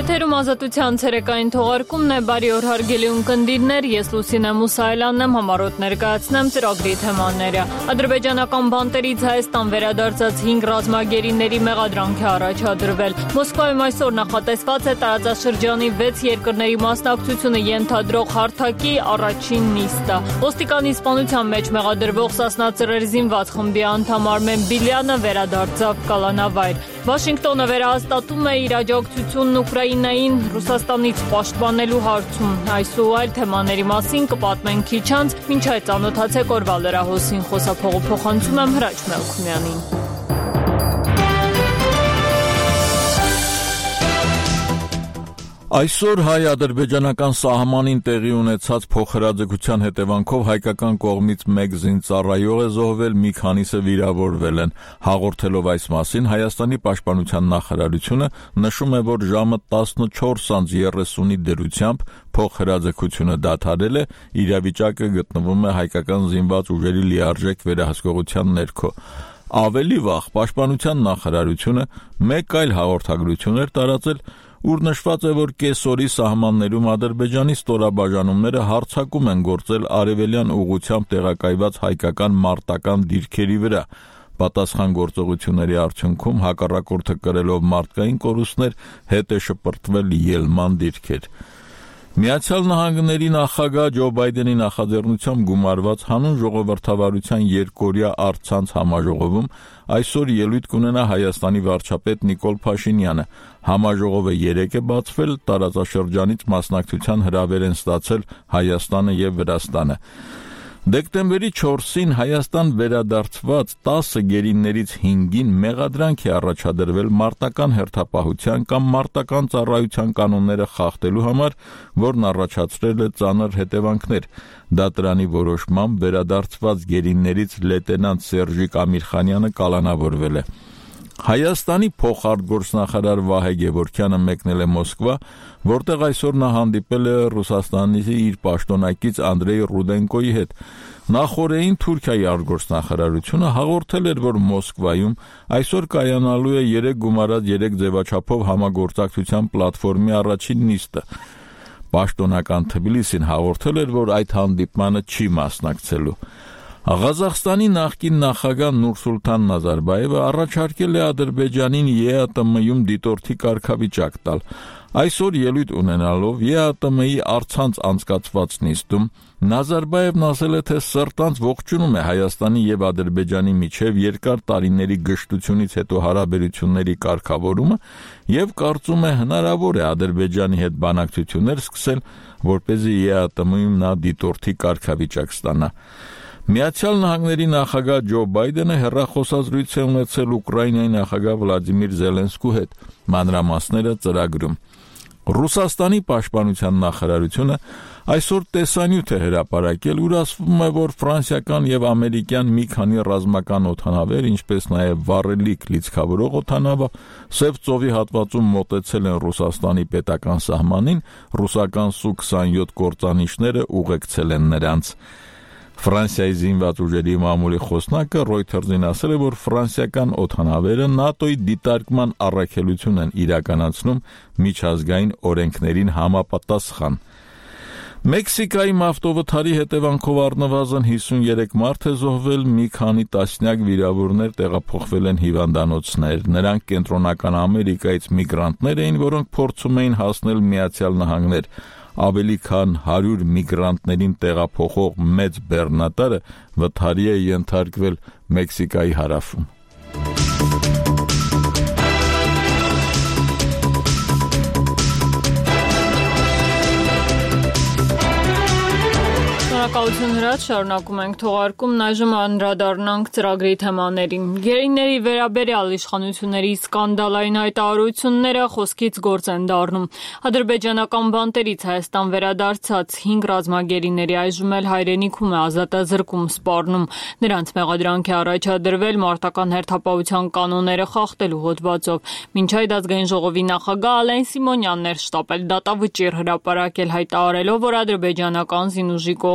Եթերում ազատության ցերեկային թողարկումն է, բարի օր հարգելի ունկնդիրներ, ես Լուսինե Մուսայելյանն եմ, համառոտ ներկայացնեմ ծրագրի թեմաները։ Ադրբեջանական բանտերից Հայաստան վերադարձած 5 ռազմագերիների մեղադրանք է առաջադրվել։ Մոսկվայում այսօր նախատեսված է տարածաշրջանի 6 երկրների մասնակցությունը ենթադրող հարթակի առաջին նիստը։ Ոստիկանի սպանության մեջ մեղադրվող Սասնա ծռեր զինված խմբի անդամ Արմեն Բիլյանը վերադարձավ կալանավայր։ Վաշինգտոնը վերահաստատում է իր աջակցությունն Ուկրաինային Ռուսաստանից պաշտպանելու հարցում։ Այս ու այլ թեմաների մասին կպատմենք քիչ անց, մինչ այդ ծանոթացեք օրվա լրահոսին, խոսափողը փոխանցում եմ Հրաչ Մելքումյանին։ Այսօր հայ-ադրբեջանական սահմանին տեղի ունեցած փոխհրաձգության հետևանքով հայկական կողմից 1 զինծառայող է զոհվել, մի քանիսը վիրավորվել են։ Հաղորդելով այս մասին, Հայաստանի պաշտպանության նախարարությունը նշում է, որ ժամը 14:30-ի դրությամբ փոխհրաձգությունը դադարել է, իրավիճակը գտնվում է հայկական զինված ուժերի լիարժեք վերահսկողության ներքո։ Ավելի վաղ պաշտպանության նախարարությունը մեկ այլ հաղորդագրություն էր տարածել, ուր նշված է, որ կեսօրի սահմաններում Ադրբեջանի ստորաբաժանումները հարձակում են գործել արևելյան ուղղությամբ տեղակայված հայկական մարտական դիրքերի վրա։ Պատասխան գործողությունների արդյունքում հակառակորդը կրելով մարդկային կորուստներ հետ է շպրտվել ելման դիրքեր։ Միացյալ Նահանգների նախագահ Ջո Բայդենի նախաձեռնությամբ գումարված հանուն ժողովրդավարության երկօրյա առցանց համաժողովում այսօր ելույթ կունենա Հայաստանի վարչապետ Նիկոլ Փաշինյանը։ Համաժողովը 3 է բացվել, տարածաշրջանից մասնակցության հրավեր են ստացել Հայաստանը եւ Վրաստանը։ Դեկտեմբերի 4-ին Հայաստան վերադարձված 10 գերիներից 5-ին մեղադրանք է առաջադրվել մարտական հերթապահության կամ մարտական ծառայության կանոնները խախտելու համար, որն առաջացրել է ծանր հետևանքներ։ Դատարանի որոշմամբ վերադարձված գերիներից լեյտենանտ Սերժիկ Ամիրխանյանը կալանավորվել է։ Հայաստանի փոխարտգործնախարար Վահե Գևորգյանը մեկնել է Մոսկվա, որտեղ այսօր նա հանդիպել է Ռուսաստանի իր պաշտոնակից Անդրեյ Ռուդենկոյի հետ։ Նախորդին Թուրքիայի արտգործնախարարությունը հաղորդել էր, որ Մոսկվայում այսօր կայանալու է 3 գումարած 3 ձևաչափով համագործակցության պլատֆորմի առաջին նիստը։ Պաշտոնական Թբիլիսին հաղորդել էր, որ այդ հանդիպմանը չի մասնակցելու։ Ղազախստանի նախկին նախագահ Նուրսուլտան Նազարբայևը առաջարկել է Ադրբեջանին ԵԱՏՄ-ում դիտորդի կարգավիճակ տալ։ Այսօր ելույթ ունենալով ԵԱՏՄ-ի առցանց անցկացված նիստում Նազարբայևն ասել է, թե սրտանց ողջունում է Հայաստանի եւ Ադրբեջանի միջև երկար տարիների գժտությունից հետո հարաբերությունների կարգավորումը եւ կարծում է հնարավոր է Ադրբեջանի հետ բանակցություններ սկսել, որպեսզի ԵԱՏՄ-ում նա դիտորդի կարգավիճակ ստանա։ Միացյալ Նահանգների նախագահ Ջո Բայդենը հեռախոսազրույց է ունեցել Ուկրաինայի նախագահ Վլադիմիր Զելենսկու հետ։ Մանրամասները ծրագրում։ Ռուսաստանի պաշտպանության նախարարությունը այսօր տեսանյութ է հրապարակել, ուր ասվում է, որ ֆրանսիական եւ ամերիկյան մի քանի ռազմական օդանավեր, ինչպես նաեւ վառելիք լիցքավորող օդանավը, Սև ծովի հատվածում մոտեցել են Ռուսաստանի պետական սահմանին, ռուսական Սու-27 կործանիչները ուղեկցել են նրանց։ Ֆրանսիայի զինված ուժերի մամուլի խոսնակը Reuters-ին ասել է, որ ֆրանսիական օդանավերը ՆԱՏՕ-ի դիտարկման առաքելություն են իրականացնում միջազգային օրենքներին համապատասխան։ Մեքսիկայի ավտովթարի հետևանքով առնվազն 53 մարդ է զոհվել, մի քանի տասնյակ վիրավորներ տեղափոխվել են հիվանդանոցներ։ Նրանք Կենտրոնական Ամերիկայից միգրանտներ էին, որոնք փորձում էին հասնել Միացյալ Նահանգներ։ Ավելի քան 100 միգրանտներին տեղափոխող մեծ բեռնատարը վթարի է ենթարկվել Մեքսիկայի հարավում։ Շնորհակալություն Հրաչ, շարունակում ենք թողարկումն, այժմ անդրադառնանք ծրագրի թեմաներին։ Գերիների վերաբերյալ իշխանությունների սկանդալային հայտարարությունները խոսքից գործ են դառնում։ Ադրբեջանական բանտերից Հայաստան վերադարձած 5 ռազմագերիների այժմ էլ հայրենիքում է ազատազրկում սպառնում։ Նրանց մեղադրանք է առաջադրվել մարտական հերթապահության կանոնները խախտելու հոդվածով։ Մինչ այդ ազգային ժողովի նախագահ Ալեն Սիմոնյանն էր շտապել դատավճիռ հրապարակել, հայտարարելով, որ ադրբեջանական զինուժի կողմից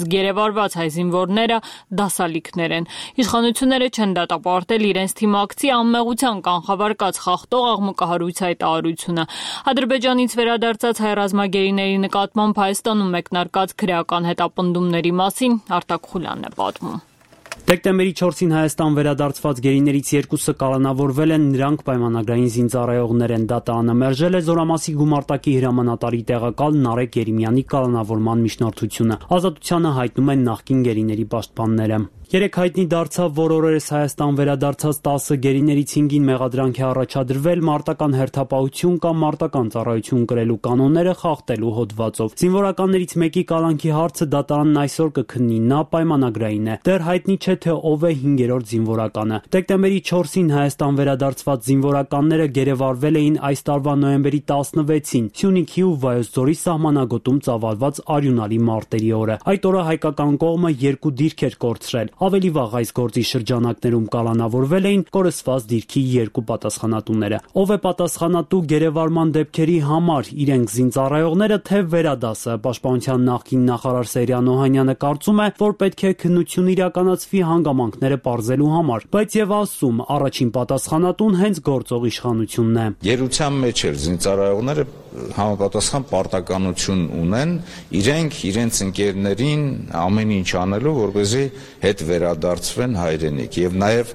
գերեվարված հայ զինվորները դասալիքներ են։ Իշխանությունները չեն դատապարտել իրենց թիմակցի անմեղության կանխավարկած խախտող աղմկահարույց հայտարարությունը։ Ադրբեջանից վերադարձած հայ ռազմագերիների նկատմամբ Հայաստանում մեկնարկած քրեական հետապնդումների մասին Արտակ Խուլյանն է պատմում։ Դեկտեմբերի 4-ին Հայաստան վերադարձված գերիներից երկուսը կալանավորվել են, նրանք պայմանագրային զինծառայողներ են։ ԴԱՏԱ-ն մերժել է Զորամասի գումարտակի հրամանատարի տեղակալ Նարեկ Երեմյանի կալանավորման միջնորդությունը։ Ազատությանը հայտնում են նախկին գերիների պաշտպանները։ Երեք հայտնի դարձավ, որ օրերս Հայաստան վերադարձած 10 գերիներից 5-ին մեղադրանք է առաջադրվել մարտական հերթապահություն կամ մարտական ծառայություն կրելու կանոնները խախտելու հոդվածով։ Զինվորականներից մեկի կալանքի հարցը ԴԱՏԱ-ն այսօր կքննի, նա պայմանագրային է։ Դեռ հայտնի չէ, թե ով է 5-րդ զինվորականը։ Դեկտեմբերի 4-ին Հայաստան վերադարձված զինվորականները գերեվարվել էին այս տարվա նոյեմբերի 16-ին Սյունիքի ու Վայոց ձորի սահմանագոտում ծավալված արյունալի մարտերի օրը։ Այդ օրը հայկական կողմը 2 դիրք էր կորցրել։ Ավելի վաղ այս գործի շրջանակներում կալանավորվել էին կորսված դիրքի 2 պատասխանատուները։ Ով է պատասխանատու գերեվարման դեպքերի համար, իրենք զինծառայողները, թե վերադասը։ Պաշտպանության նախկին նախարար Սերյան Օհանյանը կարծում է, որ պետք է քննություն իրականացվի հանգամանքները պարզելու համար, բայց եւ ասում, առաջին պատասխանատուն հենց գործող իշխանությունն է։ Գերության մեջ էլ զինծառայողները համապատասխան պարտականություն ունեն իրենք իրենց ընկերներին ամեն ինչ անելու, որպեսզի հետ վերադարձվեն հայրենիք, եւ նաեւ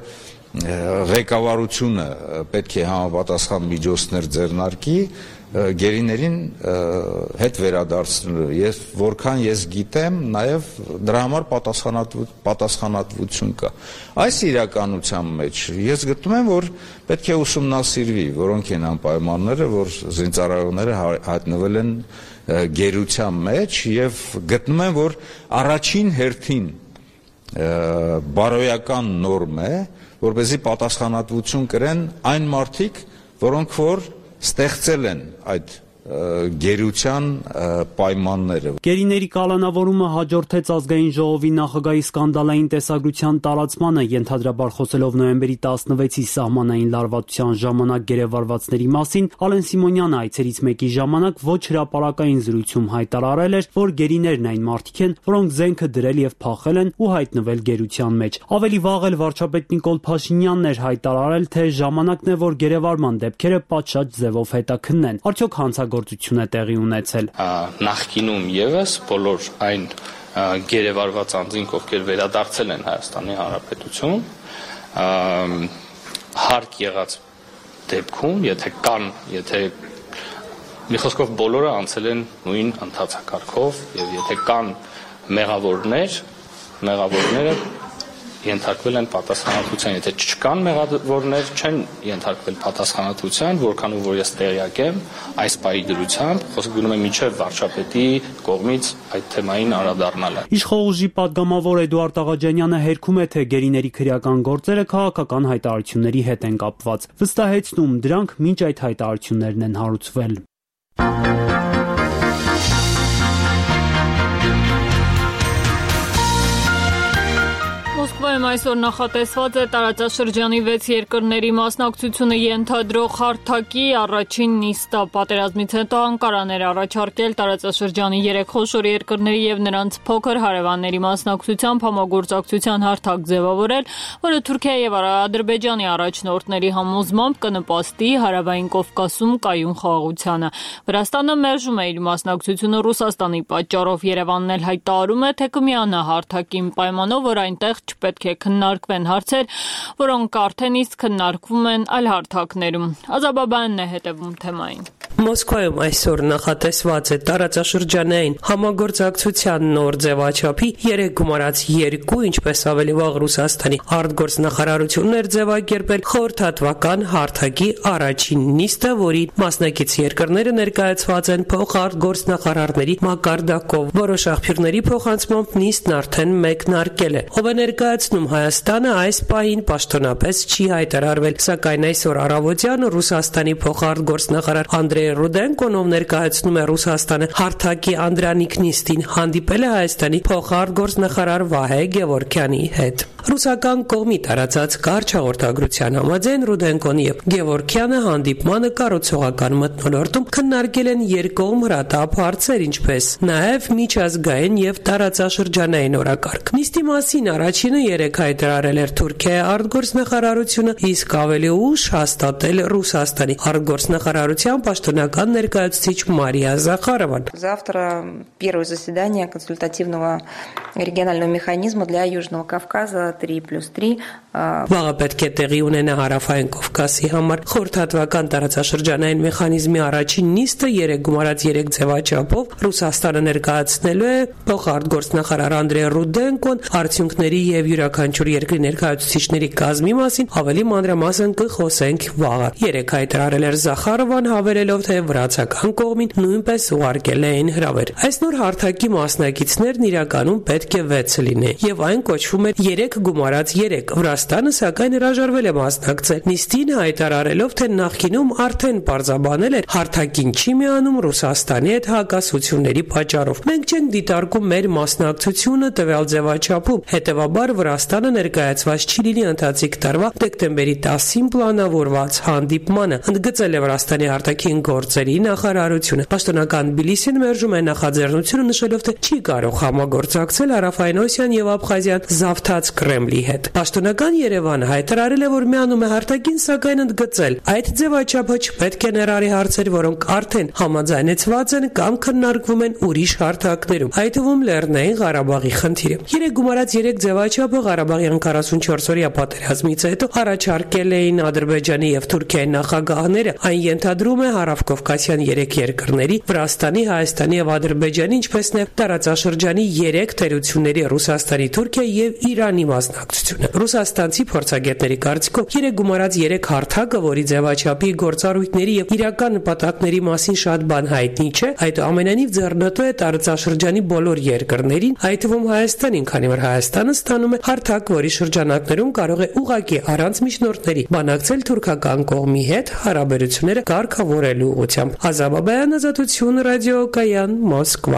ղեկավարությունը պետք է համապատասխան միջոցներ ձեռնարկի գերիներին հետ վերադարձնելու։ Ես որքան ես գիտեմ, նաեւ դրա համար պատասխանատվություն կա։ Այս իրականության մեջ ես գտնում եմ, որ պետք է ուսումնասիրվի, որոնք են անպայմանները, որ զինծառայողները հայտնվել են գերության մեջ, եւ գտնում եմ, որ առաջին հերթին բարոյական նորմ է, որպեսզի պատասխանատվություն կրեն այն մարդիկ, որոնք որ ստեղծել են այդ գերության պայմանները։ Գերիների կալանավորումը հաջորդեց ազգային ժողովի նախագահի սկանդալային տեսագրության տարածմանը, ենթադրաբար խոսելով նոյեմբերի 16-ի սահմանային լարվածության ժամանակ գերեվարվածների մասին, Ալեն Սիմոնյանը այցերից մեկի ժամանակ ոչ հրապարակային զրույցում հայտարարել էր, որ գերիներն այն մարդիկ են, որոնք զենքը դրել եւ փախել են ու հայտնվել գերության մեջ։ Ավելի վաղ էլ վարչապետ Նիկոլ Փաշինյանն էր հայտարարել, թե ժամանակն է, որ գերեվարման դեպքերը պատշաճ ձևով հետաքննեն։ Արդյոք հանցագործություն է տեղի ունեցել։ Նախկինում եւս բոլոր այն գերեվարված անձինք, ովքեր վերադարձել են Հայաստանի Հանրապետություն, հարկ եղած դեպքում, եթե մի խոսքով բոլորը անցել են նույն ընթացակարգով, եւ եթե կան մեղավորները ենթարկվել են պատասխանատվության, եթե չկան մեղավորներ, չեն ենթարկվել պատասխանատվության, որքանով որ ես տեղյակ եմ, այս պահի դրությամբ խոսքը գնում է մինչև վարչապետի կողմից այդ թեմային անդրադառնալը։ Իշխող պատգամավոր Էդուարդ Աղաջանյանը հերքում է, թե գերիների քրեական գործերը քաղաքական հայտարարությունների հետ են կապված։ Վստահեցնում, դրանք մինչ այդ հայտարարություններն են հարուցվել։ Մոսկվայում այսօր նախատեսված է տարածաշրջանի 6 երկրների մասնակցությունը ենթադրող հարթակի առաջին նիստը։ Պատերազմից հետո Անկարանն էր առաջարկել տարածաշրջանի 3 խոշոր երկրների եւ նրանց փոքր հարևանների մասնակցությամբ համագործակցության հարթակ ձևավորել, որը Թուրքիայի եւ Ադրբեջանի առաջնորդների համոզմամբ կնպաստի Հարավային Կովկասում կայուն խաղաղությանը։ Վրաստանը մերժում է իր մասնակցությունը Ռուսաստանի պատճառով։ Երևանն էլ հայտարարում է, թե կմիանա հարթակին պայմանով, որ այնտեղ չպետք է քննարկվեն հարցեր, որոնք արդեն իսկ քննարկվում են այլ հարթակներում։ Ազաբաբյանն է հետևում թեմային։ Մոսկվայում այսօր նախատեսված է տարածաշրջանային համագործակցության նոր ձևաչափի 3 գումարած 2, ինչպես ավելի վաղ Ռուսաստանի արտգործնախարարությունն էր ձևակերպել խորհրդատվական հարթակի առաջին նիստը, որի մասնակից երկրները ներկայացված են փոխարտգործնախարարների մակարդակով։ Որոշ աղբյուրների փոխանցմամբ նիստն արդեն մեկնարկել է։ Ով է ներկայացնում Հայաստանը, այս պահին պաշտոնապես չի հայտարարվել, սակայն այսօր առավոտյան Ռուսաստանի փոխարտգործնախարար Անդրեյ Ռուդենկոն, ով ներկայացնում է Ռուսաստանը հարթակի անդրանիկ նիստին, հանդիպել է Հայաստանի փոխարտգործնախարար Վահե Գևորգյանի հետ։ Ռուսական կողմի տարածած կարճ հաղորդագրության համաձայն Ռուդենկոն եւ Գևորգյանը հանդիպմանը կառուցողական մթնոլորտում քննարկել են երկկողմ հրատապ հարցեր, ինչպես նաեւ միջազգային եւ տարածաշրջանային օրակարգ։ Նիստի մասին առաջինը երեկ հայտարարել էր Թուրքիայի արտգործնախարարությունը, իսկ ավելի ուշ հաստատել Ռուսաստանի արտգործնախարարության պաշտոնական ներկայացուցիչ Մարիա Захаровան։ Завтра первое заседание консультативного регионального механизма для Южного Кавказа 3+3. Վաղը պետք է տեղի ունենա Հարավային Կովկասի համար խորհրդատվական տարածաշրջանային մեխանիզմի առաջին նիստը երեկ գումարած 3 ձևաչափով Ռուսաստանը ներկայացնելու է փոխարտգործնախարար Անդրեյ Ռուդենկոն արդյունքների եւ յուրաքանչյուր երկրի ներկայացուցիչների կազմի մասին ավելի մանրամասն կխոսենք վաղը։ Երեկ հայտարարել էր Захаровան, հավելելով, թե վրացական կողմին նույնպես ուղարկել էին հրավեր։ Այս նոր հարթակի մասնակիցներն իրականում պետք է 6 լինեն եւ այն կոչվում է 3 գումարած 3։ Վրաստանը սակայն հրաժարվել է մասնակցել նիստին, հայտարարելով, թե նախկինում արդեն պարզաբանել էր հարթակին չի միանում Ռուսաստանի հետ հակասությունների պատճառով։ Մենք չենք դիտարկում մեր մասնակցությունը տվյալ ձևաչափում, հետեւաբար Վրաստանը ներկայացված չի լինի ընթացիկ տարվա դեկտեմբերի 10-ին պլանավորված հանդիպմանը, ընդգծել է Վրաստանի արտաքին գործերի նախարարությունը։ Պաշտոնական Թբիլիսին մերժում է նախաձեռնությունը, նշելով, թե չի կարող համագործակցել Հարավային Օսիան եւ Աբխազիան զավթած Կրեմլի հետ։ Պաշտոնական Երևանը հայտարարել է, որ միանում է հարթակին, սակայն ընդգծել, այդ ձևաչափը չպետք է ներառի հարցեր, որոնք արդեն համաձայնեցված են կամ քննարկվում են ուրիշ հարթակներում, այդ թվում Լեռնային Ղարաբաղի խնդիրը։ Երեք գումարած 3 ձևաչափը Ղարաբաղյան 44-օրյա պատերազմից հետո առաջարկել էին Ադրբեջանի եւ Թուրքիայի նախագահները, այն ենթադրում է Հարավկովկասյան 3 երկրների՝ Վրաստանի, Հայաստանի եւ Ադրբեջանի, ինչպես նաեւ տարածաշրջանի 3 թերությունների՝ Ռուսաստանի, Թուրքիայի եւ Իրանի մասնակցությունը։ Ռուսաստանցի փորձագետների կարծիքով 3 գումարած 3 հարթակը, որի ձևաչափի գործառույթների եւ իրական նպատակների մասին շատ բան հայտնի չէ, այդուամենայնիվ ձեռնտու է տարածաշրջանի բոլոր երկրներին, այդ թվում Հայաստանին, քանի որ Հայաստանը ստանում է հարթակ, որի շրջանակներում կարող է ուղղակի առանց միջնորդների բանակցել թուրքական կողմի հետ հարաբերությունները կարգավորելու ուղղությամբ։ Ազաբաբայան, Ազատություն, ռադիոկայան, Մոսկվա։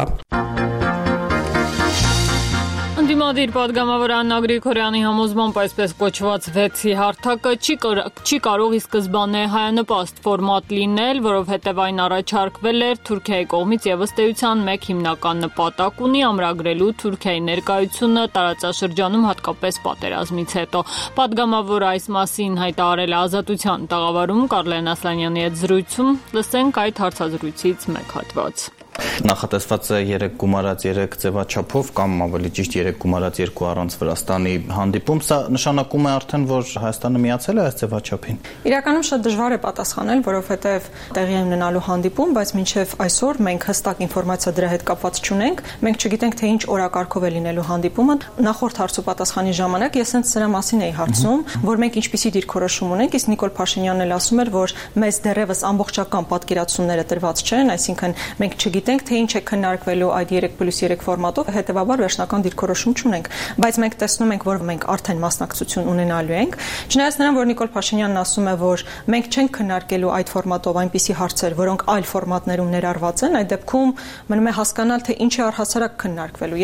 Դիմադիր պատգամավոր Աննա Գրիգորյանի համոզմամբ այսպես կոչված 6-ի հարթակը չի կարող ի սկզբանե հայանպաստ ֆորմատ լինել, որովհետև այն առաջարկվել էր Թուրքիայի կողմից եւ ըստ էության մեկ հիմնական նպատակ ունի ամրագրելու Թուրքիայի ներկայությունը տարածաշրջանում, հատկապես պատերազմից հետո։ Պատգամավոր այս մասին հայտարարել է Ազատության տաղավարում Կարլեն Ասլանյանի հետ զրույցում, լսենք այդ հարցազրույցից մեկ հատված։ Նախատեսված է 3 գումարած 3 ձևաչափով կամ ավելի ճիշտ 3 գումարած 2 առանց Վրաստանի հանդիպում, սա նշանակում է արդեն, որ Հայաստանը միացել է այս ձևաչափին։ Իրականում շատ դժվար է պատասխանել, որովհետև տեղի է ունենալու հանդիպում, բայց մինչև այսօր մենք հստակ ինֆորմացիա դրա հետ կապված չունենք, մենք չգիտենք, թե ինչ օրակարգով է լինելու հանդիպումը։ Նախորդ հարցու պատասխանի ժամանակ ես հենց սրա մասին էի հարցում, որ մենք ինչպիսի դիրքորոշում ունենք, իսկ Նիկոլ Փաշինյանն էլ ասում էր, որ մեզ դեռևս ամբողջական պատկերացումները տրված չեն, այսինքն մենք չգիտենք, թե ինչ է քննարկվելու այդ 3+3 ֆորմատով, հետեւաբար վերջնական դիրքորոշում չունենք, բայց մենք տեսնում ենք, որ մենք արդեն մասնակցություն ունենալու ենք։ Չնայած նրան, որ Նիկոլ Փաշինյանն ասում է, որ մենք չենք քննարկելու այդ ֆորմատով այնպիսի հարցեր, որոնք այլ ֆորմատներում ներառված են, այդ դեպքում մնում է հասկանալ, թե ինչ է առհասարակ քննարկվելու։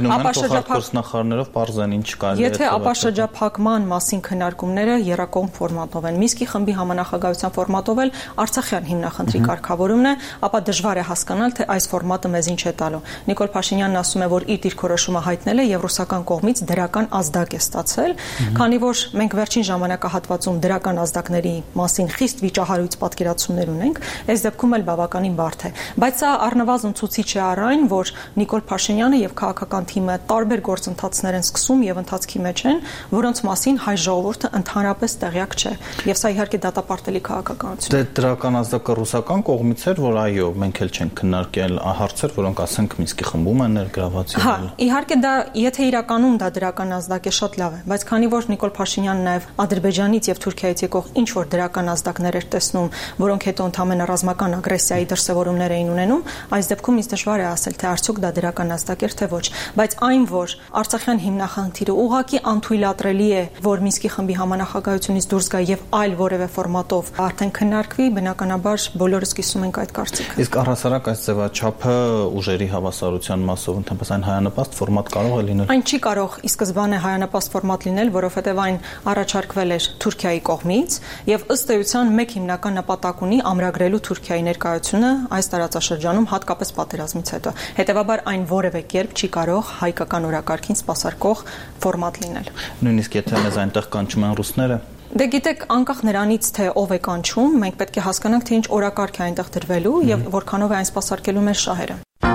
Եթե ապաշրջափակման մասին քննարկումները եռակողմ ֆորմատով են, Մինսկի խմբի համանախագահության ֆորմատով էլ Արցախյան հիմնախնդրի կարգավորումն է, ապա դժվար է հասկանալ, թե այս ֆորմատը մեզ ինչ է տալու։ Նիկոլ Փաշինյանն ասում է, որ իր դիրքորոշումը հայտնել է եւ ռուսական կողմից դրական ազդակ է ստացել, քանի որ մենք վերջին ժամանակահատվածում դրական ազդակների մասին խիստ վիճահարույց պատկերացումներ ունենք, այս դեպքում էլ բավականին բարդ է։ Բայց սա առնվազն ցույց է առ այն, որ Նիկոլ Փաշինյանը եւ քաղաքական թիմը տարբեր գործընթացներ են սկսում եւ ընթացքի մեջ են, որոնց մասին հայ ժողովուրդը ընդհանրապես տեղյակ չէ։ Եվ սա իհարկե դատապարտելի քաղաքականություն է։ Դե դրական ազդակը ռուսական կողմից էր, որ այո, մենք էլ չենք քննարկել հարցեր, որոնք ասենք Մինսկի խմբում են ներգրաված եղել։ Հա, իհարկե դա, եթե իրականում դա դրական ազդակ է, շատ լավ է, բայց քանի որ Նիկոլ Փաշինյանն նաև Ադրբեջանից եւ Թուրքիայից եկող ինչ որ դրական ազդակներ էր տեսնում, որոնք հետո ընդհանրապես ռազմական ագրեսիայի դրսևորումներ էին ունենում, այս դեպքում ինձ դժվար է ասել, թե արդյոք դա դրական ազդակ էր թե ոչ, բայց այն, որ Արցախյան հիմնախնդիրը ուղղակի անթույլատրելի է, որ Մինսկի խմբի համանախագահությունից դուրս գա եւ այլ որևէ ֆորմատով արդեն քննարկվի, բնականաբար բոլորս կիսում ենք այդ կարծիքը։ Իսկ առհասարակ այս ձևաչափ չափը ուժերի հավասարության մասով ընդհանրապես այն հայանպաստ ֆորմատ կարող է լինել։ Այն չի կարող ի սկզբանե հայանպաստ ֆորմատ լինել, որովհետև այն առաջարկվել էր Թուրքիայի կողմից եւ ըստ էության մեկ հիմնական նպատակ ունի ամրագրելու Թուրքիայի ներկայությունը այս տարածաշրջանում հատկապես պատերազմից հետո։ Հետևաբար այն որևէ կերպ չի կարող հայկական օրակարգին սպասարկող ֆորմատ լինել։ Նույնիսկ եթե մեզ այնտեղ կանչում են ռուսները։ Դե գիտեք, անկախ նրանից թե ով է կանչում, մենք պետք է հասկանանք, թե ինչ օրակարգ է այնտեղ դրվելու եւ որքանով է այն սպասարկելու մեր շահերը։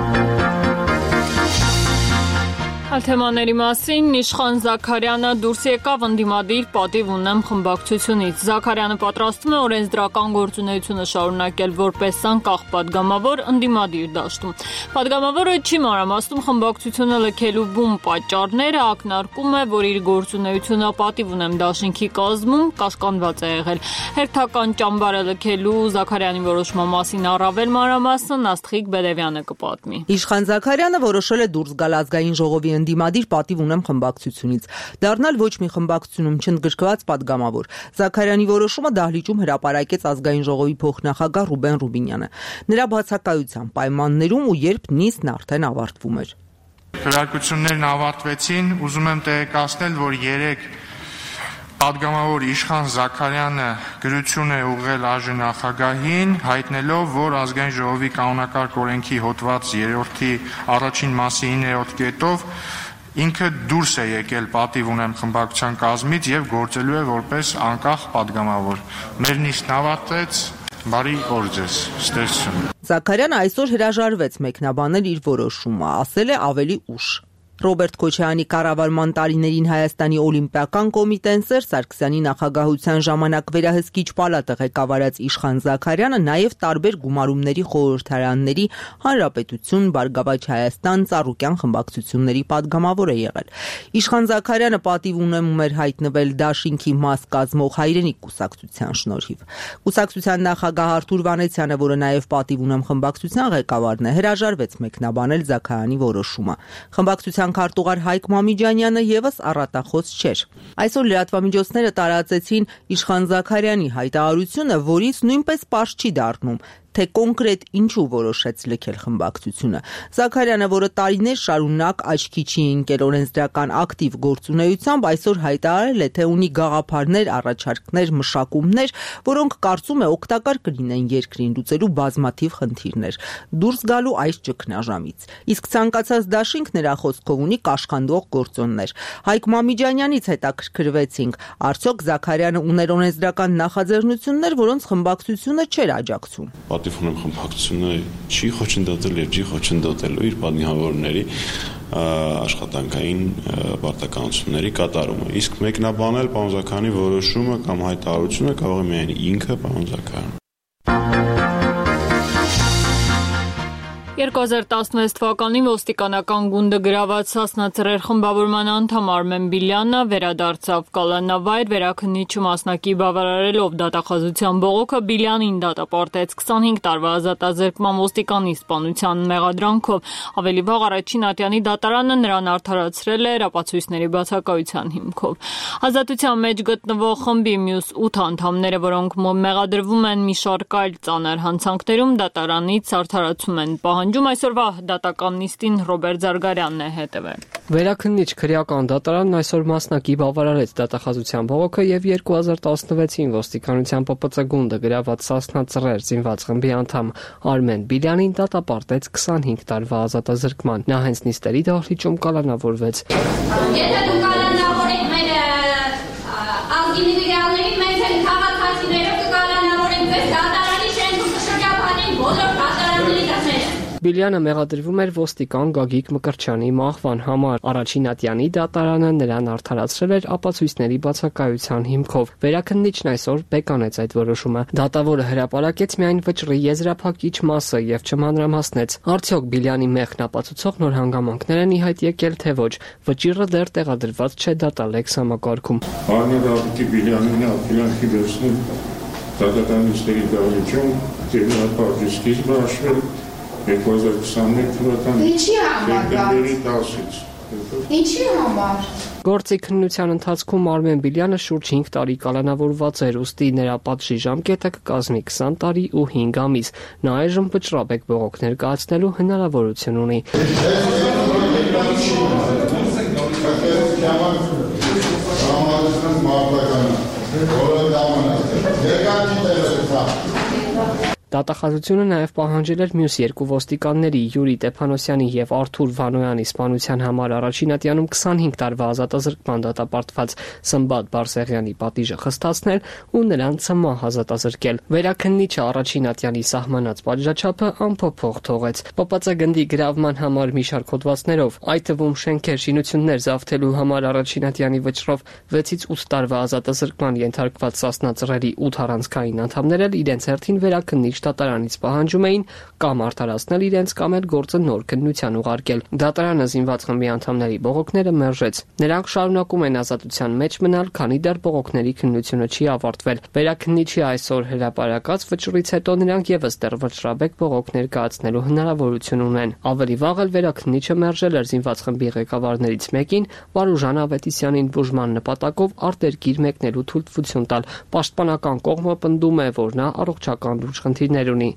Թեմաների մասին Իշխան Զաքարյանը դուրս եկավ ընդդիմադիր պատիվ ունեմ խմբակցությունից։ Զաքարյանը պատրաստվում է օրենսդրական գործունեությունը շարունակել որպես անկախ падգամավոր ընդդիմադիր դաշտում։ Падգամավորը չի մանրամասնում խմբակցությունը լքելու բուն պատճառները, ակնարկում է, որ իր գործունեությունը պատիվ ունեմ դաշինքի կազմում կաշկանդված է եղել։ Հերթական ճամբարը լքելու Զաքարյանի որոշման մասին առավել մանրամասն Աստղիկ Բերևյանը կպատմի։ Իշխան Զաքարյանը որոշել է դուրս գալ ազգային ժողովի ընդդիմադիր պատիվ ունեմ խմբակցությունից, դառնալ ոչ մի խմբակցությունում չընդգրկված падգամավոր։ Զաքարյանի որոշումը դահլիճում հրապարակեց ազգային ժողովի փոխնախագահ Ռուբեն Ռուբինյանը։ Նրա բացակայության պայմաններում ու երբ նիստն արդեն ավարտվում էր։ Քննարկություններն ավարտվեցին, ուզում եմ տեղեկացնել, որ 3 падգամավոր Իշխան Զաքարյանը գրություն է ուղղել ԱԺ նախագահին, հայտնելով, որ ազգային ժողովի կանոնակարգ օրենքի հոդված 3-ի առաջին մասի 9-րդ կետով ինքը դուրս է եկել պատիվ ունեմ խմբակցության կազմից եւ գործելու է որպես անկախ падգամավոր։ Մեր նիստն ավարտեց, բարի օր ձեզ, ստեսություն։ Զաքարյանը այսօր հրաժարվեց մեկնաբանել իր որոշումը, ասել է ավելի ուշ։ Ռոբերտ Քոչարյանի կառավարման տարիներին Հայաստանի Օլիմպիական կոմիտեն Սերժ Սարգսյանի նախագահության ժամանակ վերահսկիչ պալատը ղեկավարած Իշխան Զաքարյանը նաև տարբեր գումարումների խորհրդարանների Հանրապետություն, Բարգավաճ Հայաստան, Ծառուկյան խմբակցությունների падգամավոր է եղել։ Իշխան Զաքարյանը պատիվ ունենում էր հայտնվել դաշինքի մաս կազմող Հայրենիք կուսակցության շնորհիվ։ Կուսակցության նախագահ Արթուր Վանեցյանը, որը նաև պատիվ ունեմ խմբակցության ղեկավարն է, հրաժարվեց մեկնաբանել Զաքարյանի որոշումը։ Խմբակցության քարտուղար Հայկ Մամիջանյանը եւս առատախոս չէր։ Այսօր լրատվամիջոցները տարածեցին Իշխան Զաքարյանի հայտարարությունը, որից նույնպես պարզ չի դառնում, թե կոնկրետ ինչու որոշեց լքել խմբակցությունը։ Զաքարյանը, որը տարիներ շարունակ աչքի չի ընկել օրենսդրական ակտիվ գործունեությամբ, այսօր հայտարարել է, թե ունի գաղափարներ, առաջարկներ, մշակումներ, որոնք կարծում է օգտակար կլինեն երկրին լուծելու բազմաթիվ խնդիրներ, դուրս գալու այս ճգնաժամից։ Իսկ ցանկացած դաշինք նրա խոսքով ունի կաշխանդող գործոններ։ Հայկ Մամիջանյանից հետաքրքրվեցինք, արդյոք Զաքարյանը ուներ օրենսդրական նախաձեռնություններ, որոնց խմբակցությունը չէր աջակցում։ Պատիվ ունեմ խմբակցությունը չի խոչընդոտել եւ չի խոչընդոտելու իր падգամավորների աշխատանքային պարտականությունների կատարումը։ Իսկ մեկնաբանել պարոն Զաքարյանի որոշումը կամ հայտարարությունը կարող է միայն ինքը պարոն Զաքարյանը։ 2016 թվականին ոստիկանական գունդը գրաված Սասնա Ծռեր խմբավորման անդամ Արմեն Բիլյանը վերադարձավ կալանավայր, վերաքննիչ մասնակի բավարարելով դատախազության բողոքը Բիլյանին դատապարտեց 25 տարվա ազատազրկման ոստիկանի սպանության մեղադրանքով։ Ավելի վաղ Առաջին ատյանի դատարանը նրան արդարացրել էր ապացույցների բացակայության հիմքով։ Ազատության մեջ գտնվող խմբի մյուս 8 անդամները, որոնք մեղադրվում են մի շարք այլ ծանր հանցանքներում, դատարանից արդարացում են պահանջում։ Այսօրվա դատական նիստին Ռոբերտ Զարգարյանն է հետևել։ Վերաքննիչ քրեական դատարանն այսօր մասնակի բավարարեց դատախազության բողոքը եւ 2016-ին ոստիկանության ՊՊՑ գունդը գրաված Սասնա Ծռեր զինված խմբի անդամ Արմեն Բիլյանին դատապարտեց 25 տարվա ազատազրկման։ Նա հենց նիստերի դահլիճում կալանավորվեց։ Եթե դու կալանավորեք մեր ազգի միլիոններին, մենք էլ քաղաքացիներով կկալանավորենք ձեզ դատարանի շենքում կշրջափանենք բոլոր դատարանների դռները։ Բիլյանը մեղադրվում էր ոստիկան Գագիկ Մկրտչյանի մահվան համար։ Առաջին ատյանի դատարանը նրան արդարացրել էր ապացույցների բացակայության հիմքով։ Վերաքննիչն այսօր բեկանեց այդ որոշումը։ Դատավորը հրապարակեց միայն վճռի եզրափակիչ մասը եւ չմանրամասնեց, արդյոք Բիլյանի մեղքն ապացուցող նոր հանգամանքներ են ի հայտ եկել, թե ոչ։ Վճիռը դեռ տեղադրված չէ դատալեքս համակարգում։ Արմեն Բիլյանին ապելանքի վերցնում դատականիստերի դահլիճում դեպի սկիզբը հաշվել 2021 թվականի Ինչի համար դա։ Դեկտեմբերի 10-ից։ Ինչի համար։ Գործի քննության ընթացքում Արմեն Բիլյանը շուրջ 5 տարի կալանավորված էր, ուստի նրա պատժի ժամկետը կկազմի 20 տարի ու 5 ամիս։ Նա այժմ վճռաբեկ բողոք ներկայացնելու հնարավորություն ունի։ Դատախազությունը նաև պահանջել էր մյուս երկու ոստիկանների՝ Յուրի Տեփանոսյանի եւ Արթուր Վանոյանի սպանության համար առաջինատյանում 25 տարվա ազատազրկման դատապարտված Սմբատ Բարսեղյանի պատիժը խստացնել ու նրան ցմահ ազատազրկել։ Վերաքննիչը առաջինատյանի սահմանած պատժաչափը անփոփոխ թողեց։ ՊՊՑ գնդի գրավման համար մի շարք հոդվածներով, այդ թվում շենքեր, շինություններ զավթելու համար առաջինատյանի վճռով 6-ից 8 տարվա ազատազրկման ենթարկված Սասնա ծռերի 8 առանցքային անդամներ էլ իրենց հերթին վերաքննիչ դատարանից պահանջում էին կամ արդարացնել իրենց կամ էլ գործը նոր քննության ուղարկել։ Դատարանը զինված խմբի անդամների բողոքները մերժեց։ Նրանք շարունակում են ազատության մեջ մնալ, քանի դեռ բողոքների քննությունը չի ավարտվել։ Վերաքննիչի այսօր հրապարակած վճռից հետո նրանք եւս դեռ վճռաբեկ բողոք ներկայացնելու հնարավորություն ունեն։ Ավելի վաղ էլ վերաքննիչը մերժել էր զինված խմբի ղեկավարներից մեկին Վարուժան Ավետիսյանին բուժման նպատակով արտերկիր մեկնելու թույլտվություն տալ։ Պաշտպանական կողմը պնդում է, որ նա առողջական լուրջ խնդիրներ ունի։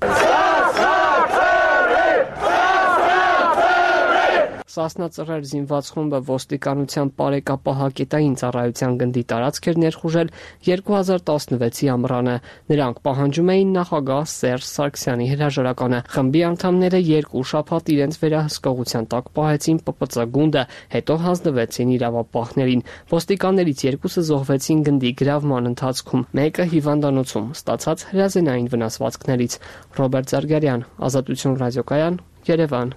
Սասնա ծռեր զինված խումբը ոստիկանության բարեկապահակետային ծառայության գնդի տարածք էր ներխուժել 2016-ի ամռանը։ Նրանք պահանջում էին նախագահ Սերժ Սարգսյանի հրաժարականը։ Խմբի անդամները 2 շաբաթ իրենց վերահսկողության տակ պահեցին ՊՊՑ գունդը, հետո հանձնվեցին իրավապահներին։ Ոստիկաններից 2-ը զոհվեցին գնդի գրավման ընթացքում, մեկը հիվանդանոցում ստացած հրազենային վնասվածքներից։ Ռոբերտ Զարգարյան, Ազատություն ռադիոկայան, Երևան։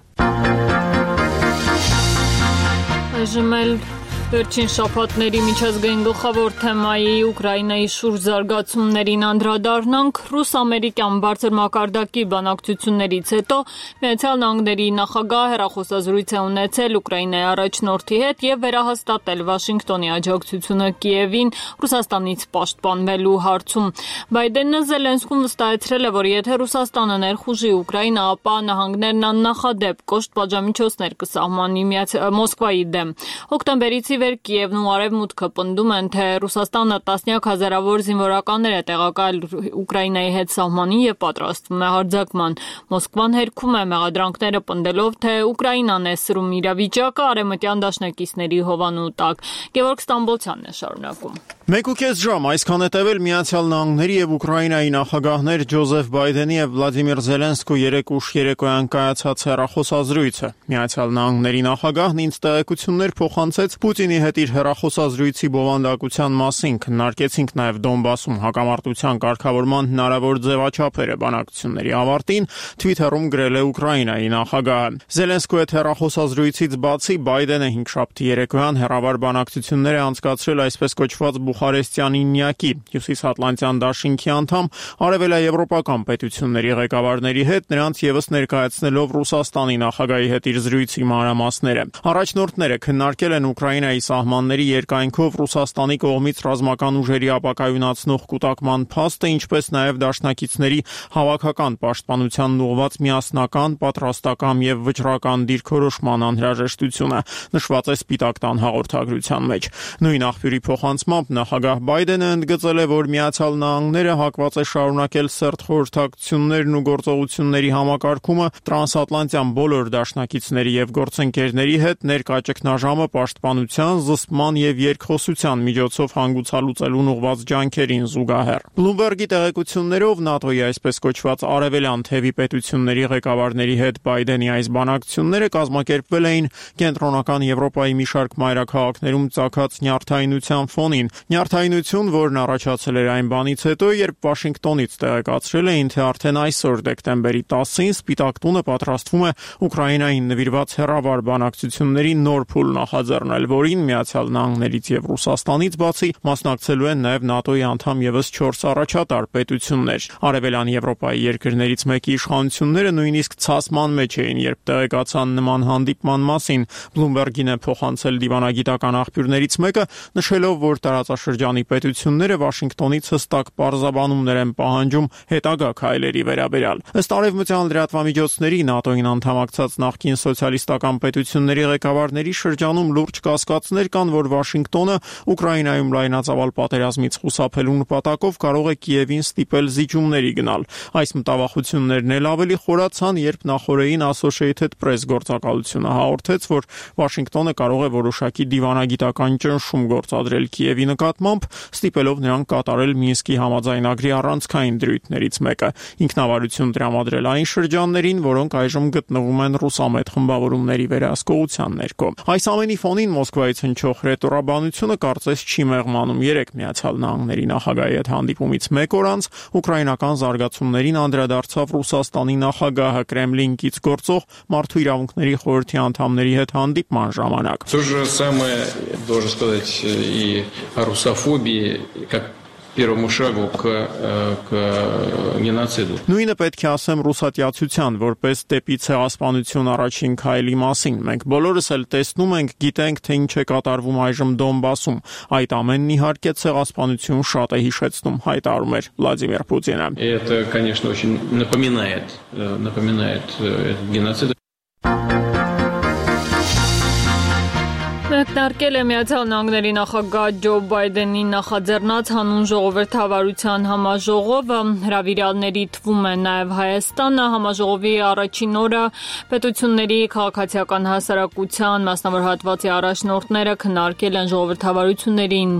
Այժմ էլ վերջին շաբաթների միջազգային գլխավոր թեմայի Ուկրաինայի շուրջ զարգացումներին անդրադառնանք։ Ռուս-ամերիկյան բարձր մակարդակի բանակցություններից հետո Միացյալ Նահանգների նախագահը հեռախոսազրույց է ունեցել Ուկրաինայի առաջնորդի հետ եւ վերահաստատել Վաշինգտոնի աջակցությունը Կիևին Ռուսաստանից պաշտպանվելու հարցում։ Բայդենը Զելենսկուն վստահեցրել է, որ եթե Ռուսաստանը ներխուժի Ուկրաինա, ապա նահանգներն աննախադեպ կոշտ պատժամիջոցներ կսահմանի Մոսկվայի դեմ։ Հոկտեմբերից Կիևն ու Արևմուտքը պնդում են, թե Ռուսաստանը տասնյակ հազարավոր զինվորականներ է տեղակայել Ուկրաինայի հետ սահմանին եւ պատրաստվում է հարձակման։ Մոսկվան հերքում է մեղադրանքները պնդելով, թե Ուկրաինան է սրում իրավիճակը արևմտյան դաշնակիցների հովանու տակ։ Գևորգ Ստամբոլցյանն է շարունակում։ 1.5 ժամ այսքան հետևել Միացյալ Նահանգների եւ Ուկրաինայի նախագահներ Ջոզեֆ Բայդենի եւ Վլադիմիր Զելենսկու ուշ երեկոյան կայացած հեռախոսազրույցը։ Միացյալ Նահանգների նախագահն ինձ տեղեկություններ փոխանցեց Պուտինի հետ իր հեռախոսազրույցի բովանդակության մասին, քննարկեցինք նաեւ Դոնբասում հակամարտության կարգավորման հնարավոր ձևաչափերը բանակցությունների ավարտին, Twitter-ում գրել է Ուկրաինայի նախագահը։ Զելենսկու հետ հեռախոսազրույցից բացի Բայդենը 5 երեկոյան հեռավար բանակցություններ է անցկացրել այսպես կոչված Բուխարեստյան ինյակի Հյուսիսատլանտյան դաշինքի անդամ արևելաեվրոպական պետությունների ղեկավարների հետ, նրանց եւս ներկայացնելով Ռուսաստանի նախագահի հետ իր զրույցի մանրամասները։ Առաջնորդները քննարկել են Ուկրաինայի սահմանների երկայնքով Ռուսաստանի կողմից ռազմական ուժերի ապակայունացնող կուտակման փաստը, ինչպես նաեւ դաշնակիցների հավաքական պաշտպանությանն ուղղված միասնական, պատրաստական եւ վճռական դիրքորոշման անհրաժեշտությունը, նշված է Սպիտակ տան հաղորդագրության մեջ։ Նույն աղբյուրի փոխանցմամբ նախագահ Բայդենը ընդգծել է, որ Միացյալ Նահանգները հակված է շարունակել սերտ խորհրդակցություններն ու գործողությունների համակարգումը տրանսատլանտյան բոլոր դաշնակիցների եւ գործընկերների հետ ներկա ճգնաժամը պաշտպանության, զսպման եւ երկխոսության միջոցով հանգուցալուծելուն ուղղված ջանքերին զուգահեռ։ Բլումբերգի տեղեկություններով ՆԱՏՕ-ի այսպես կոչված արևելյան թևի պետությունների ղեկավարների հետ Բայդենի այս բանակցությունները կազմակերպվել էին կենտրոնական Եվրոպայի մի շարք մայրաքաղաքներում ծագած նյարդայնության ֆոնին։ Նյարդայնություն, որն առաջացել էր այն բանից հետո, երբ Վաշինգտոնից տեղեկացրել էին, թե արդեն այսօր դեկտեմբերի 10-ին Սպիտակ տունը պատրաստվում է Ուկրաինային նվիրված հեռավար բանակցությունների նոր փուլ նախաձեռնել, որին Միացյալ Նահանգներից եւ Ռուսաստանից բացի մասնակցելու են նաեւ ՆԱՏՕ-ի անդամ եւս 4 առաջատար պետություններ։ Արևելյան Եվրոպայի երկրներից մեկի իշխանությունները նույնիսկ ցասման մեջ էին, երբ տեղեկացան նման հանդիպման մասին։ Բլումբերգին է փոխանցել դիվանագիտական աղբյուրներից մեկը, նշելով, որ տարածաշրջանի պետությունները Վաշինգտոնից հստակ պարզաբանումներ են պահանջում հետագա քայլերի վերաբերյալ։ Ըստ արևմտյան լրատվամիջոցների ՆԱՏՕ-ին անդամակցած նախկին սոցիալիստական պետությունների ղեկավարների շրջանում լուրջ կասկածներ կան, որ Վաշինգտոնը Ուկրաինայում լայնածավալ պատերազմից խուսափելու նպատակով կարող է Կիևին ստիպել զիջումների գնալ։ Այս մտավախություններն էլ ավելի խորացան, երբ նախորդին Associated Press գործակալությունը հաղորդեց, որ Վաշինգտոնը կարող է որոշակի դիվանագիտական ճնշում գործադրել Կիևի նկատմամբ, ստիպելով նրան կատարել Մինսկի համաձայնագրի առանցքային դրույթներից մեկը, ինքնավարություն տրամադրել այն շրջաններին, որոնք այժմ գտնվում են ռուսամետ խմբավորումների վերահսկողության ներքո։ Այս ամենի ֆոնին Մոսկվայից հնչող ռետորաբանությունը կարծես չի մեղմանում։ Երեք Միացյալ Նահանգների նախագահի հետ հանդիպումից մեկ օր անց ուկրաինական զարգացումներին անդրադարձավ Ռուսաստանի նախագահը Կրեմլինից գործող Մարդու իրավունքների խորհրդի անդամների հետ հանդիպման ժամանակ։ То же самое, должен сказать, и о русофобии, как первому шагу к геноциду. Նույնը պետք է ասեմ ռուսատյացության, որպես դեպի ցեղասպանություն առաջին քայլի մասին։ Մենք բոլորս էլ տեսնում ենք, գիտենք, թե ինչ է կատարվում այժմ Դոնբասում։ Այդ ամենն իհարկե ցեղասպանություն շատ է հիշեցնում, հայտարարում էր Վլադիմիր Պուտինը։ Это, конечно, очень напоминает геноцид. Մեկնարկել է Միացյալ Նահանգների նախագահ Ջո Բայդենի նախաձեռնած հանուն ժողովրդավարության համաժողովը, հրավիրյալների թվում է նաև Հայաստանը։ Համաժողովի առաջին օրը պետությունների քաղաքացիական հասարակության մասնավոր հատվածի առաջնորդները քննարկել են ժողովրդավարություններին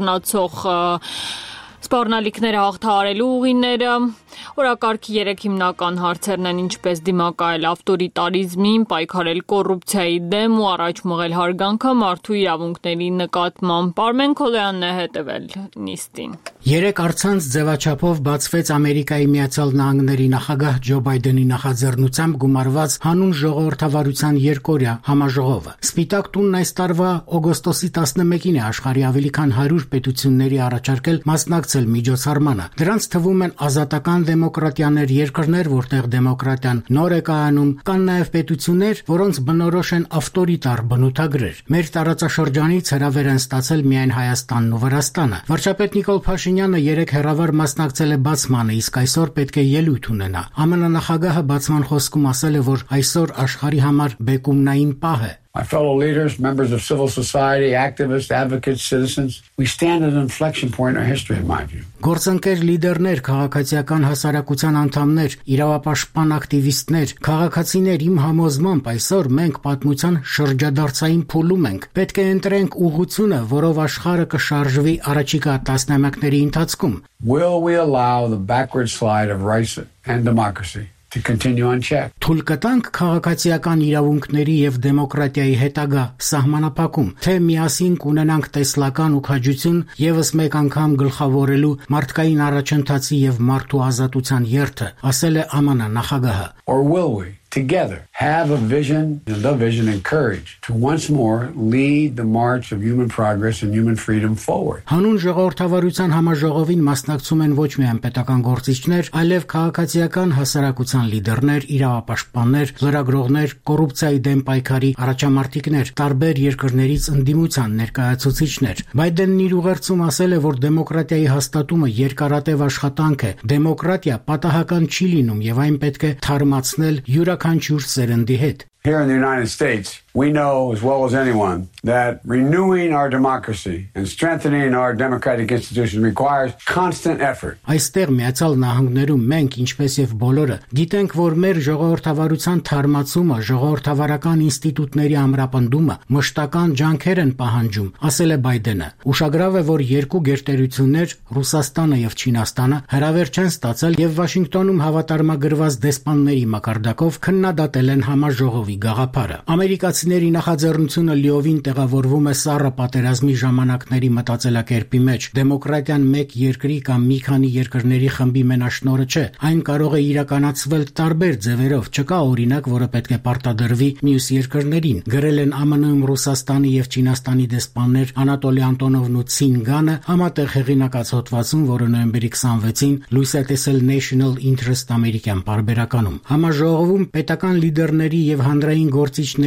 սպառնալիքները հաղթահարելու ուղիները։ Օրակարգի 3 հիմնական հարցերն են՝ ինչպես դիմակայել ավտորիտարիզմին, պայքարել կոռուպցիայի դեմ ու առաջ մղել հարգանքը մարդու իրավունքների նկատմամբ։ Արմեն Քոլյանն է հետևել նիստին։ 3 առցանց ձևաչափով բացվեց Ամերիկայի Միացյալ Նահանգների նախագահ Ջո Բայդենի նախաձեռնությամբ գումարված հանուն ժողովրդավարության երկօրյա համաժողովը։ Սպիտակ տունն այս տարվա օգոստոսի 11-ին է աշխարհի ավելի քան 100 պետությունների առաջարկել մասնակցել միջոցառմանը։ Դրանց թվում են ազատական դեմոկրատիաներ երկրներ, որտեղ դեմոկրատիան նոր է կայանում, կան նաև պետություններ, որոնց բնորոշ են ավտորիտար բնութագրեր։ Մեր տարածաշրջանից հրավեր են ստացել միայն Հայաստանն ու Վրաստանը։ Վարչապետ Նիկոլ Փաշինյանը 3 հեռավար մասնակցել է բացմանը, իսկ այսօր պետք է ելույթ ունենա։ ԱՄՆ նախագահը բացման խոսքում ասել է, որ այսօր աշխարհի համար բեկումնային պահ է։ My fellow leaders, members of civil society, activists, advocates, citizens, we stand at an inflection point in our history, in my view. Գործընկեր լիդերներ, քաղաքացիական հասարակության անդամներ, իրավապաշտպան ակտիվիստներ, քաղաքացիներ, իմ համոզմամբ այսօր մենք պատմության շրջադարձային փուլում ենք։ Պետք է ընտրենք ուղղությունը, որով աշխարհը կշարժվի առաջիկա տասնամյակների ընթացքում։ Will we allow the backward slide of rights and democracy to continue unchecked? Թույլ կտանք քաղաքացիական իրավունքների եւ դեմոկրատիայի հետագա սահմանափակում, թե միասին կունենանք տեսլական ու քաջություն եւս մեկ անգամ գլխավորելու մարդկային առաջընթացի եւ մարդու ազատության երթը, ասել է ԱՄՆ նախագահը։ Or will we together have a vision, the vision and courage to once more lead the march of human progress and human freedom forward? Հանուն ժողովրդավարության համաժողովին մասնակցում են ոչ միայն պետական գործիչներ, այլև քաղաքացիական հասարակության լիդերներ, իրավապաշտպաններ, լրագրողներ, կոռուպցիայի դեմ պայքարի առաջամարտիկներ, տարբեր երկրներից ընդդիմության ներկայացուցիչներ։ Բայդենն իր ուղերձում ասել է, որ դեմոկրատիայի հաստատումը երկարատև աշխատանք է։ Դեմոկրատիա պատահական չի լինում եւ այն պետք է թարմացնել յուրաքանչյուր սերնդի հետ։ Here in the United States, we know as well as anyone that renewing our democracy and strengthening our democratic institutions requires constant effort. Այստեղ Միացյալ Նահանգներում մենք, ինչպես եւ բոլորը, գիտենք, որ մեր ժողովրդավարության թարմացումը, ժողովրդավարական ինստիտուտների ամրապնդումը մշտական ջանքեր են պահանջում, ասել է Բայդենը։ Ուշագրավ է, որ երկու գերտերություններ, Ռուսաստանը եւ Չինաստանը, հրավեր չեն ստացել եւ Վաշինգտոնում հավատարմագրված դեսպանների մակարդակով քննադատել են համաժողովի գաղափարը։ Ամերիկացիների նախաձեռնությունը լիովին տեղավորվում է սառը պատերազմի ժամանակների մտածելակերպի մեջ։ Դեմոկրատիան մեկ երկրի կամ մի քանի երկրների խմբի մենաշնորհը չէ։ Այն կարող է իրականացվել տարբեր ձևերով, չկա օրինակ, որը պետք է պարտադրվի մյուս երկրներին։ Գրել են ԱՄՆ-ում Ռուսաստանի եւ Չինաստանի դեսպաններ Անատոլի Անտոնովն ու Ցին Գանը համատեղ հեղինակած հոդվածում, որը նոյեմբերի 26-ին լույս է տեսել National Interest ամերիկյան պարբերականում։ Համաժողովում պետական լիդերների եւ հանրային գործիչների ելույթ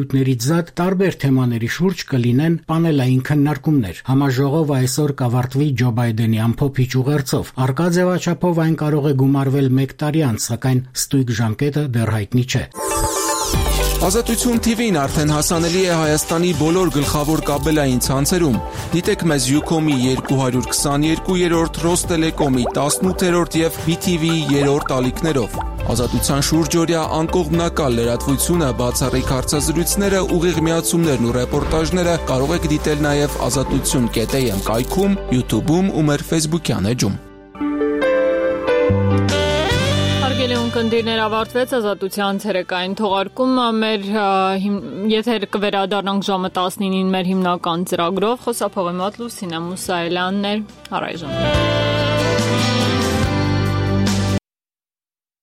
ինստիտուտներից զատ տարբեր թեմաների շուրջ կլինեն պանելային քննարկումներ։ Համաժողովը այսօր կավարտվի Ջո Բայդենի ամփոփիչ ուղերձով։ Արկա ձևաչափով այն կարող է գումարվել 1 տարի անց, սակայն ստույգ ժամկետը դեռ հայտնի չէ։ Ազատություն TV-ն արդեն հասանելի է Հայաստանի բոլոր գլխավոր կաբելային ցանցերում։ Դիտեք մեզ Ucom-ի 222-րդ, Ռոստելեկոմի 18-րդ եւ BTV-ի 3-րդ ալիքներով։ Ազատության շուրջօրյա անկողմնակալ լրատվությունը, բացառիկ հարցազրույցները, ուղիղ միացումներն ու ռեպորտաժները կարող եք դիտել նաեւ azatutun.am կայքում, YouTube-ում ու մեր Facebook-յան էջում։ Կնդիրներ ավարտվեց ազատության ցերեկային թողարկումը, մեր եթեր կվերադառնանք ժամը 19-ին մեր հիմնական ծրագրով, խոսափողի մոտ Լուսինե Մուսայելյանն էր, առայժմ։